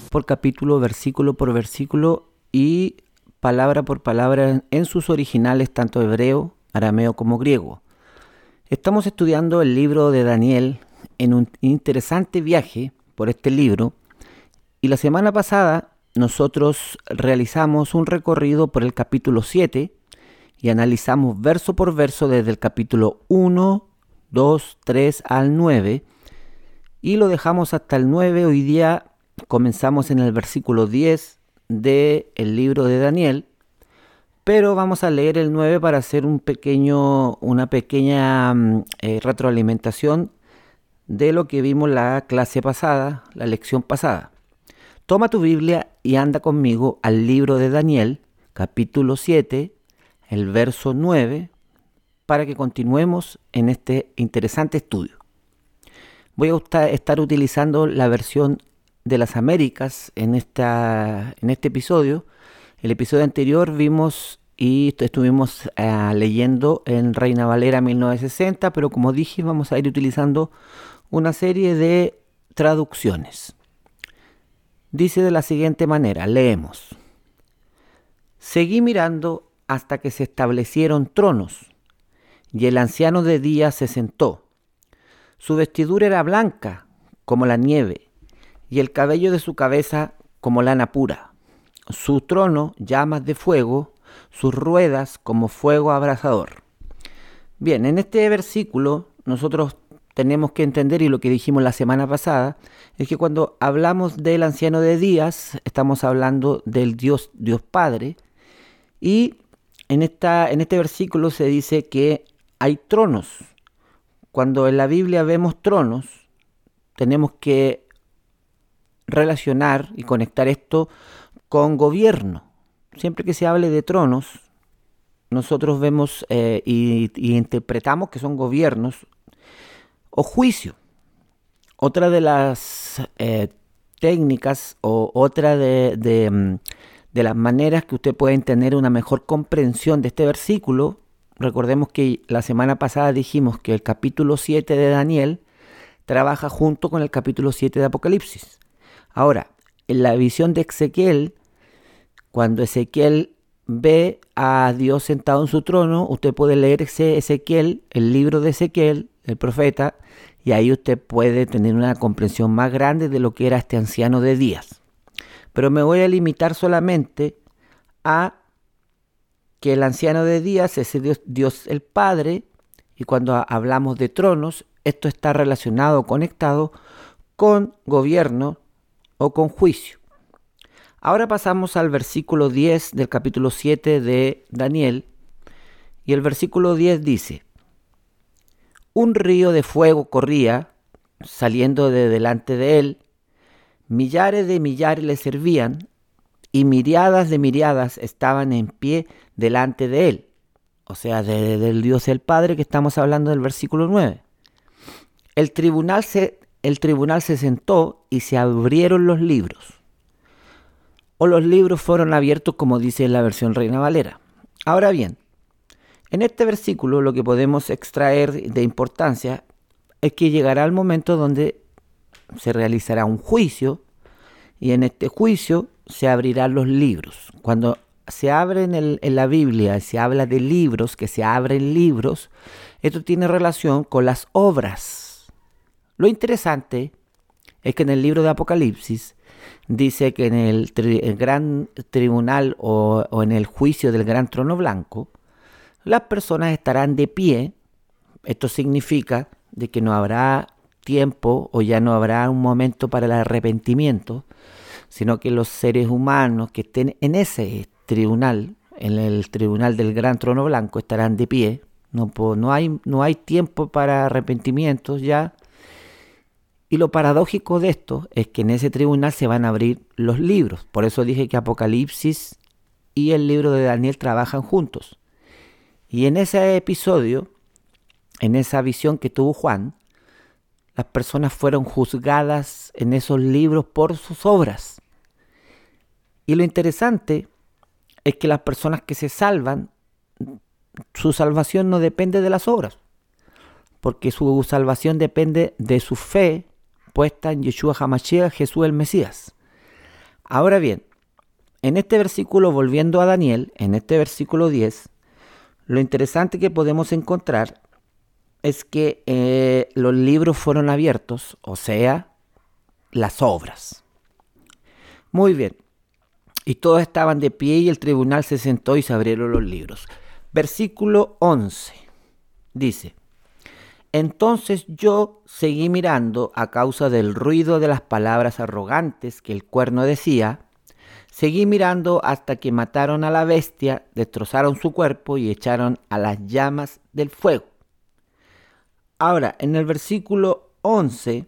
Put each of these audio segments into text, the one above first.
por capítulo, versículo por versículo y palabra por palabra en sus originales, tanto hebreo, arameo como griego. Estamos estudiando el libro de Daniel en un interesante viaje por este libro y la semana pasada nosotros realizamos un recorrido por el capítulo 7 y analizamos verso por verso desde el capítulo 1, 2, 3 al 9 y lo dejamos hasta el 9. Hoy día comenzamos en el versículo 10 del libro de Daniel, pero vamos a leer el 9 para hacer una pequeña retroalimentación de lo que vimos la clase pasada, la lección pasada. Toma tu Biblia y anda conmigo al libro de Daniel, capítulo 7, el verso 9, para que continuemos en este interesante estudio. Voy a estar utilizando la versión de las Américas en este episodio. El episodio anterior vimos y estuvimos leyendo en Reina Valera 1960, pero como dije, vamos a ir utilizando una serie de traducciones. Dice de la siguiente manera, leemos: Seguí mirando hasta que se establecieron tronos, y el anciano de día se sentó. Su vestidura era blanca como la nieve, y el cabello de su cabeza como lana pura. Su trono llamas de fuego, sus ruedas como fuego abrasador. Bien, en este versículo nosotros tenemos que entender, y lo que dijimos la semana pasada, es que cuando hablamos del anciano de días, estamos hablando del Dios Padre, y en este versículo se dice que hay tronos. Cuando en la Biblia vemos tronos, tenemos que relacionar y conectar esto con gobierno. Siempre que se hable de tronos, nosotros vemos y interpretamos que son gobiernos o juicio. Otra de las técnicas o otra de las maneras que usted puede tener una mejor comprensión de este versículo, recordemos que la semana pasada dijimos que el capítulo 7 de Daniel trabaja junto con el capítulo 7 de Apocalipsis. Ahora, en la visión de Ezequiel, cuando Ezequiel ve a Dios sentado en su trono, usted puede leer Ezequiel, el libro de Ezequiel, el profeta, y ahí usted puede tener una comprensión más grande de lo que era este anciano de días. Pero me voy a limitar solamente a que el anciano de días es Dios el Padre, y cuando hablamos de tronos, esto está relacionado, conectado con gobierno o con juicio. Ahora pasamos al versículo 10 del capítulo 7 de Daniel, y el versículo 10 dice: Un río de fuego corría saliendo de delante de él, millares de millares le servían, y miriadas de miriadas estaban en pie delante de él. O sea, del Dios el Padre, que estamos hablando del versículo 9. El tribunal se sentó y se abrieron los libros. O los libros fueron abiertos, como dice en la versión Reina Valera. Ahora bien, en este versículo lo que podemos extraer de importancia es que llegará el momento donde se realizará un juicio, y en este juicio se abrirán los libros. Cuando se abren en la Biblia, se habla de libros, que se abren libros, esto tiene relación con las obras. Lo interesante es que en el libro de Apocalipsis dice que en el gran tribunal o en el juicio del gran trono blanco, las personas estarán de pie. Esto significa de que no habrá tiempo o ya no habrá un momento para el arrepentimiento, sino que los seres humanos que estén en ese tribunal, en el tribunal del gran trono blanco, estarán de pie. No hay tiempo para arrepentimientos ya. Y lo paradójico de esto es que en ese tribunal se van a abrir los libros. Por eso dije que Apocalipsis y el libro de Daniel trabajan juntos. Y en ese episodio, en esa visión que tuvo Juan, las personas fueron juzgadas en esos libros por sus obras. Y lo interesante es que las personas que se salvan, su salvación no depende de las obras, porque su salvación depende de su fe puesta en Yeshua HaMashiach, Jesús el Mesías. Ahora bien, en este versículo, volviendo a Daniel, en este versículo 10, lo interesante que podemos encontrar es que los libros fueron abiertos, o sea, las obras. Muy bien. Y todos estaban de pie y el tribunal se sentó y se abrieron los libros. Versículo 11 dice: entonces yo seguí mirando a causa del ruido de las palabras arrogantes que el cuerno decía. Seguí mirando hasta que mataron a la bestia, destrozaron su cuerpo y echaron a las llamas del fuego. Ahora, en el versículo 11,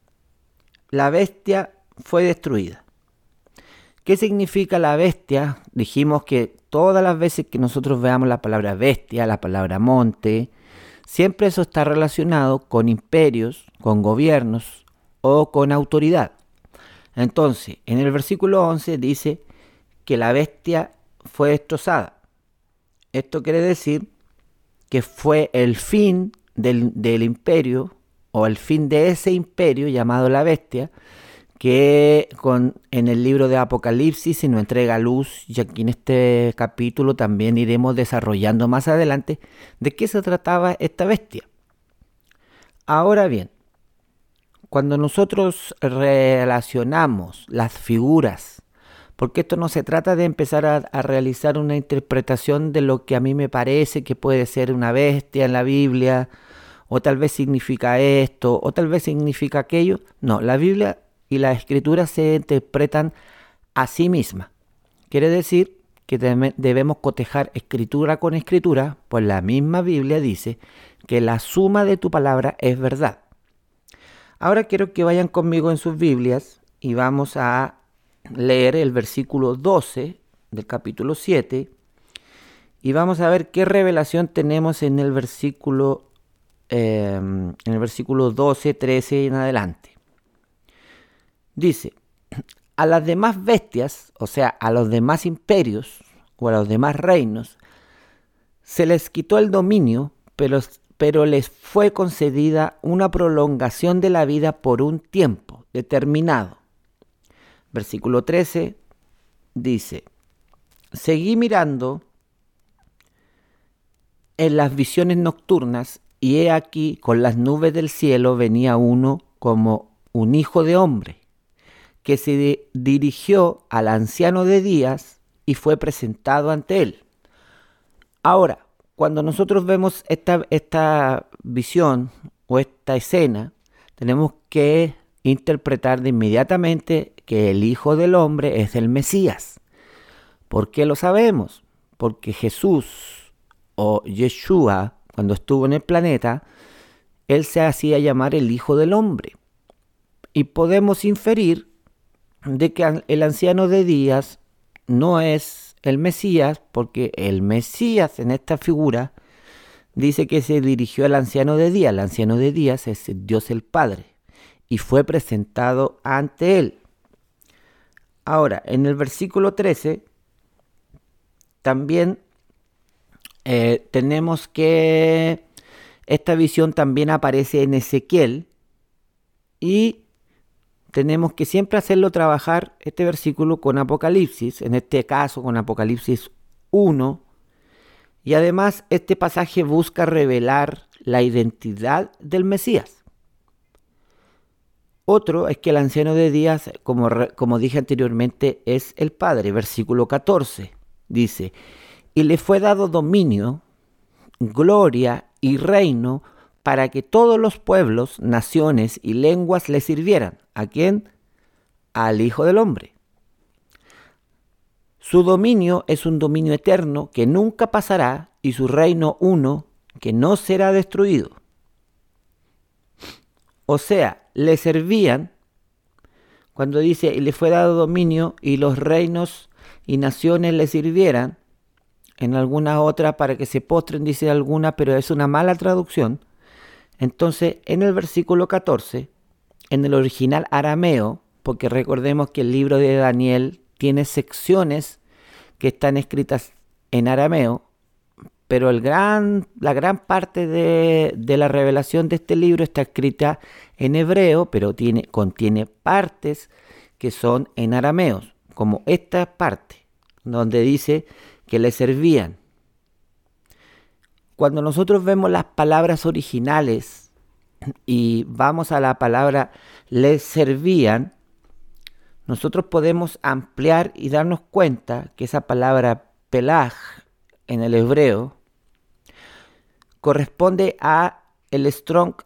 la bestia fue destruida. ¿Qué significa la bestia? Dijimos que todas las veces que nosotros veamos la palabra bestia, la palabra monte, siempre eso está relacionado con imperios, con gobiernos o con autoridad. Entonces, en el versículo 11 dice que la bestia fue destrozada. Esto quiere decir que fue el fin del imperio, o el fin de ese imperio llamado la bestia, que en el libro de Apocalipsis se nos entrega luz, y aquí en este capítulo también iremos desarrollando más adelante de qué se trataba esta bestia. Ahora bien, cuando nosotros relacionamos las figuras, porque esto no se trata de empezar a realizar una interpretación de lo que a mí me parece que puede ser una bestia en la Biblia, o tal vez significa esto, o tal vez significa aquello. No, la Biblia y la Escritura se interpretan a sí misma. Quiere decir que debemos cotejar Escritura con Escritura, pues la misma Biblia dice que la suma de tu palabra es verdad. Ahora quiero que vayan conmigo en sus Biblias y vamos a leer el versículo 12 del capítulo 7 y vamos a ver qué revelación tenemos en el versículo 12, 13 y en adelante. Dice: a las demás bestias, o sea, a los demás imperios o a los demás reinos, se les quitó el dominio, pero les fue concedida una prolongación de la vida por un tiempo determinado. Versículo 13 dice: seguí mirando en las visiones nocturnas, y he aquí, con las nubes del cielo venía uno como un hijo de hombre, que se dirigió al anciano de días y fue presentado ante él. Ahora, cuando nosotros vemos esta visión o esta escena, tenemos que interpretar de inmediatamente que el Hijo del Hombre es el Mesías. ¿Por qué lo sabemos? Porque Jesús o Yeshua, cuando estuvo en el planeta, él se hacía llamar el Hijo del Hombre. Y podemos inferir de que el anciano de días no es el Mesías, porque el Mesías en esta figura dice que se dirigió al anciano de días. El anciano de días es Dios el Padre y fue presentado ante él. Ahora, en el versículo 13 también tenemos que esta visión también aparece en Ezequiel, y tenemos que siempre hacerlo trabajar este versículo con Apocalipsis, en este caso con Apocalipsis 1, y además este pasaje busca revelar la identidad del Mesías. Otro es que el anciano de días, como dije anteriormente, es el Padre. Versículo 14 dice: y le fue dado dominio, gloria y reino para que todos los pueblos, naciones y lenguas le sirvieran. ¿A quién? Al Hijo del Hombre. Su dominio es un dominio eterno que nunca pasará, y su reino uno que no será destruido. O sea, le servían, cuando dice, y le fue dado dominio y los reinos y naciones le sirvieran, en alguna otra para que se postren dice alguna, pero es una mala traducción. Entonces, en el versículo 14, en el original arameo, porque recordemos que el libro de Daniel tiene secciones que están escritas en arameo, pero la gran parte de la revelación de este libro está escrita en hebreo, pero contiene partes que son en arameo. como esta parte, donde dice que le servían. Cuando nosotros vemos las palabras originales y vamos a la palabra les servían, nosotros podemos ampliar y darnos cuenta que esa palabra pelaj en el hebreo corresponde a el Strong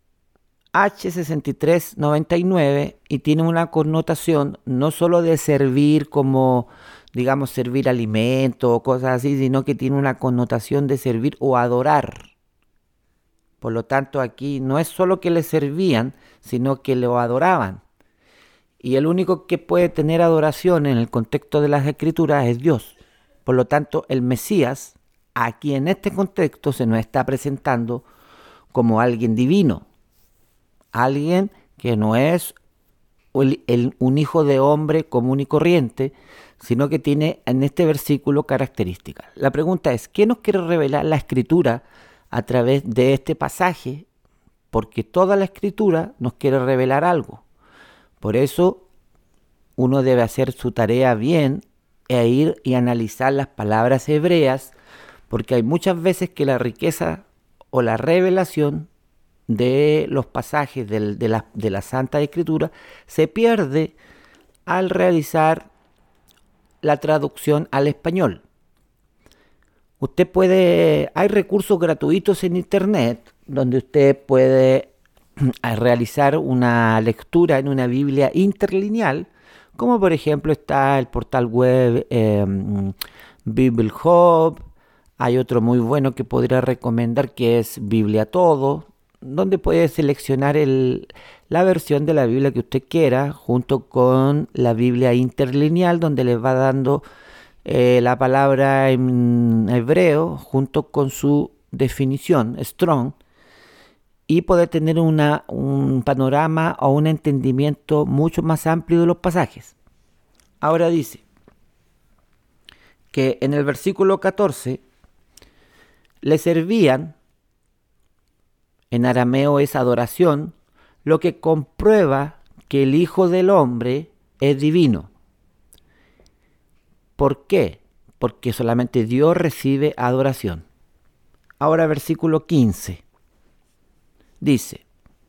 H6399 y tiene una connotación no solo de servir como, digamos, servir alimento o cosas así, sino que tiene una connotación de servir o adorar. Por lo tanto, aquí no es solo que le servían, sino que lo adoraban. Y el único que puede tener adoración en el contexto de las Escrituras es Dios. Por lo tanto, el Mesías, aquí en este contexto, se nos está presentando como alguien divino. Alguien que no es un hijo de hombre común y corriente, sino que tiene en este versículo características. La pregunta es, ¿qué nos quiere revelar la Escritura a través de este pasaje? Porque toda la Escritura nos quiere revelar algo. Por eso uno debe hacer su tarea bien e ir y analizar las palabras hebreas, porque hay muchas veces que la riqueza o la revelación de los pasajes de la Santa Escritura se pierde al realizar la traducción al español. Hay recursos gratuitos en internet donde usted puede realizar una lectura en una Biblia interlineal, como por ejemplo está el portal web Bible Hub. Hay otro muy bueno que podría recomendar que es Biblia Todo, donde puede seleccionar la versión de la Biblia que usted quiera, junto con la Biblia interlineal, donde les va dando la palabra en hebreo, junto con su definición, Strong, y poder tener un panorama o un entendimiento mucho más amplio de los pasajes. Ahora dice que en el versículo 14 le servían, en arameo es adoración, lo que comprueba que el Hijo del Hombre es divino. ¿Por qué? Porque solamente Dios recibe adoración. Ahora versículo 15. Dice,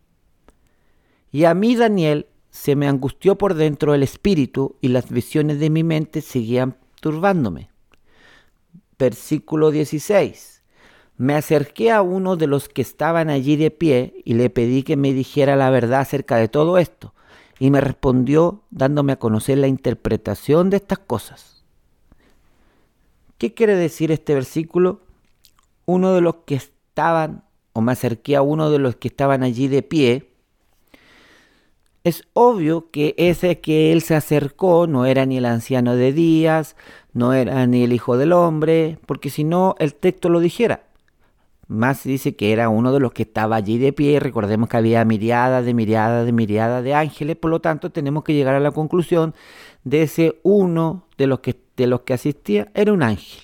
y a mí, Daniel, se me angustió por dentro el espíritu y las visiones de mi mente seguían turbándome. Versículo 16. Me acerqué a uno de los que estaban allí de pie y le pedí que me dijera la verdad acerca de todo esto. Y me respondió dándome a conocer la interpretación de estas cosas. ¿Qué quiere decir este versículo? Uno de los que estaban, o me acerqué a uno de los que estaban allí de pie. Es obvio que ese que él se acercó no era ni el anciano de días, no era ni el Hijo del Hombre, porque si no el texto lo dijera. Más dice que era uno de los que estaba allí de pie. Recordemos que había miriadas de ángeles, por lo tanto tenemos que llegar a la conclusión de ese uno de los que asistía era un ángel.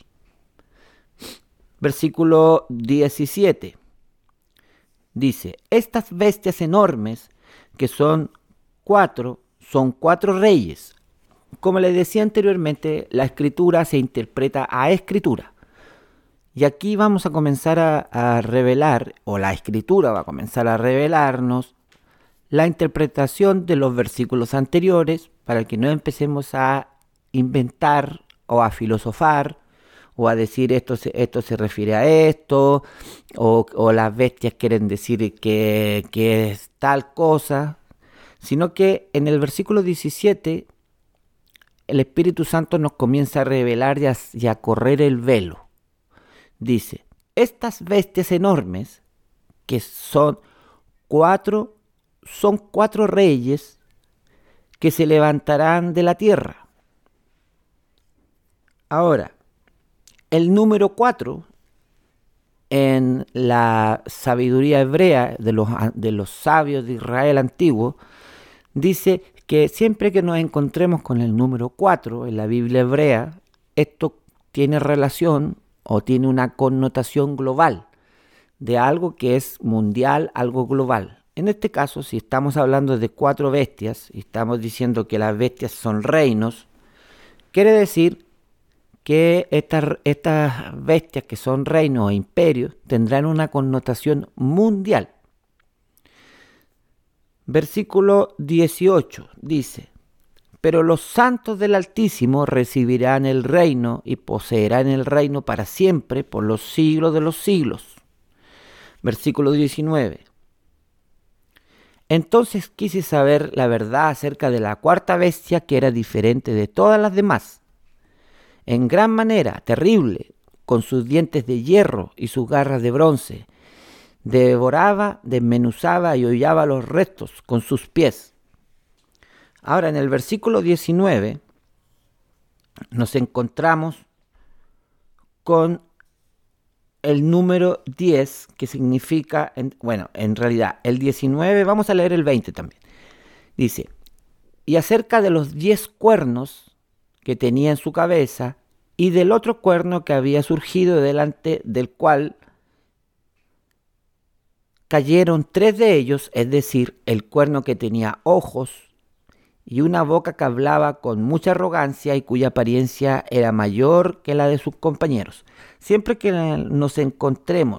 Versículo 17 dice, estas bestias enormes que son cuatro reyes. Como les decía anteriormente, la escritura se interpreta a escritura. Y aquí vamos a comenzar a revelar, o la escritura va a comenzar a revelarnos la interpretación de los versículos anteriores para que no empecemos a inventar o a filosofar o a decir esto se refiere a esto, o las bestias quieren decir que es tal cosa, sino que en el versículo 17 el Espíritu Santo nos comienza a revelar y a correr el velo. Dice, estas bestias enormes, que son cuatro reyes que se levantarán de la tierra. Ahora, el número 4 en la sabiduría hebrea de los sabios de Israel antiguo dice que siempre que nos encontremos con el número 4 en la Biblia hebrea, esto tiene relación o tiene una connotación global de algo que es mundial, algo global. En este caso, si estamos hablando de 4 bestias y estamos diciendo que las bestias son reinos, Quiere decir que estas bestias que son reinos o imperios tendrán una connotación mundial. Versículo 18 dice: pero los santos del Altísimo recibirán el reino y poseerán el reino para siempre por los siglos de los siglos. Versículo 19. Entonces quise saber la verdad acerca de la cuarta bestia, que era diferente de todas las demás, en gran manera terrible, con sus dientes de hierro y sus garras de bronce. Devoraba, desmenuzaba y hollaba los restos con sus pies. Ahora, en el versículo 19 nos encontramos con el número 10, que significa, en realidad, el 19, vamos a leer el 20 también. Dice: y acerca de los 10 cuernos que tenía en su cabeza, y del otro cuerno que había surgido delante del cual cayeron 3 de ellos, es decir, el cuerno que tenía ojos y una boca que hablaba con mucha arrogancia y cuya apariencia era mayor que la de sus compañeros. Siempre que nos encontremos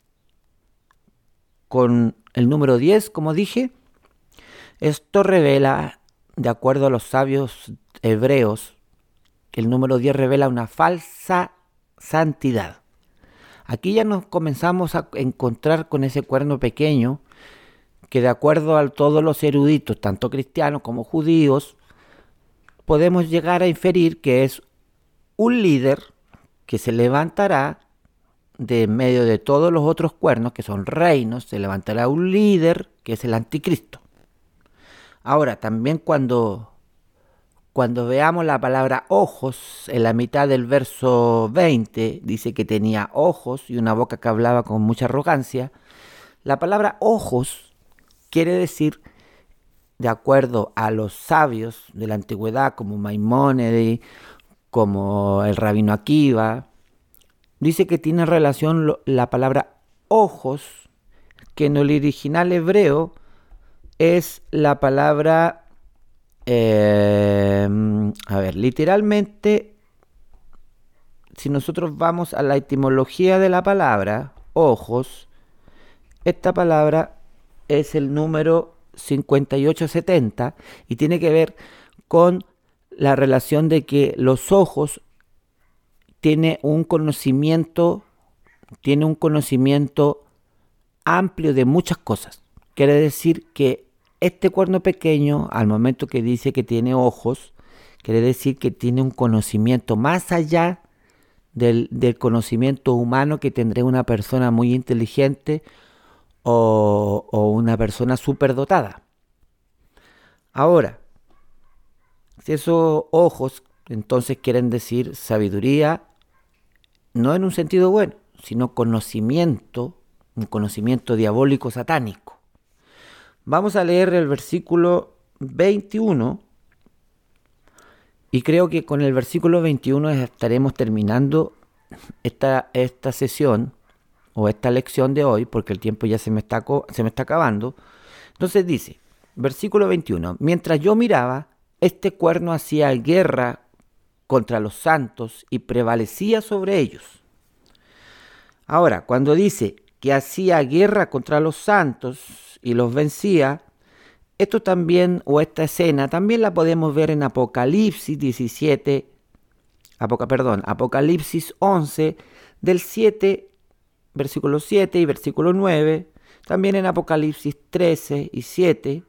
con el número 10, como dije, esto revela, de acuerdo a los sabios hebreos, que el número 10 revela una falsa santidad. Aquí ya nos comenzamos a encontrar con ese cuerno pequeño que, de acuerdo a todos los eruditos, tanto cristianos como judíos, podemos llegar a inferir que es un líder que se levantará de en medio de todos los otros cuernos, que son reinos. Se levantará un líder que es el anticristo. Ahora, también cuando veamos la palabra ojos, en la mitad del verso 20, dice que tenía ojos y una boca que hablaba con mucha arrogancia. La palabra ojos quiere decir, de acuerdo a los sabios de la antigüedad, como Maimónides, como el rabino Akiva, dice que tiene relación la palabra ojos, que en el original hebreo es la palabra, literalmente, si nosotros vamos a la etimología de la palabra ojos, esta palabra es el número 5870 y tiene que ver con la relación de que los ojos tiene un conocimiento amplio de muchas cosas. Quiere decir que este cuerno pequeño, al momento que dice que tiene ojos, quiere decir que tiene un conocimiento más allá del conocimiento humano que tendría una persona muy inteligente o una persona superdotada. Ahora, si esos ojos entonces quieren decir sabiduría, no en un sentido bueno, sino conocimiento, un conocimiento diabólico satánico. Vamos a leer el versículo 21 y creo que con el versículo 21 estaremos terminando esta sesión o esta lección de hoy, porque el tiempo ya se me está acabando. Entonces dice, versículo 21, mientras yo miraba, este cuerno hacía guerra contra los santos y prevalecía sobre ellos. Ahora, cuando dice que hacía guerra contra los santos y los vencía, esto también, o esta escena, también la podemos ver en Apocalipsis 11, del 7, versículo 7 y versículo 9, también en Apocalipsis 13 y 7.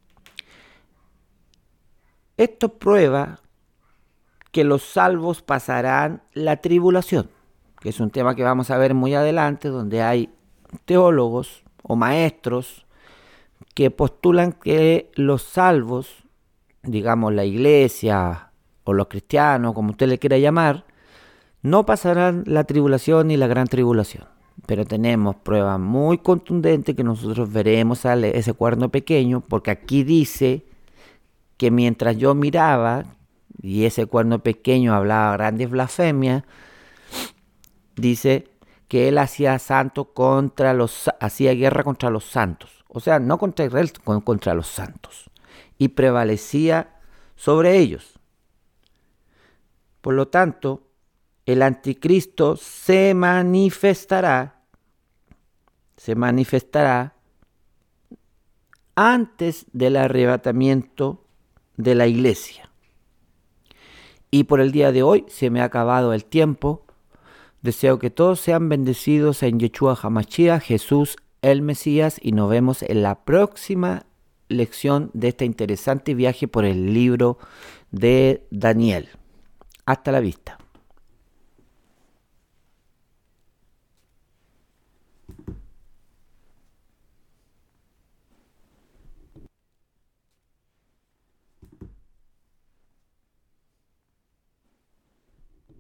Esto prueba que los salvos pasarán la tribulación, que es un tema que vamos a ver muy adelante, donde hay teólogos o maestros que postulan que los salvos, digamos la iglesia o los cristianos, como usted le quiera llamar, no pasarán la tribulación ni la gran tribulación. Pero tenemos pruebas muy contundentes que nosotros veremos a ese cuerno pequeño, porque aquí dice que mientras yo miraba, y ese cuerno pequeño hablaba grandes blasfemias, dice que él hacía guerra contra los santos. O sea, no contra Israel, contra los santos. Y prevalecía sobre ellos. Por lo tanto, el anticristo se manifestará antes del arrebatamiento de la iglesia. Y por el día de hoy se me ha acabado el tiempo. Deseo que todos sean bendecidos en Yeshua HaMashiach, Jesús el Mesías, y nos vemos en la próxima lección de este interesante viaje por el libro de Daniel. Hasta la vista.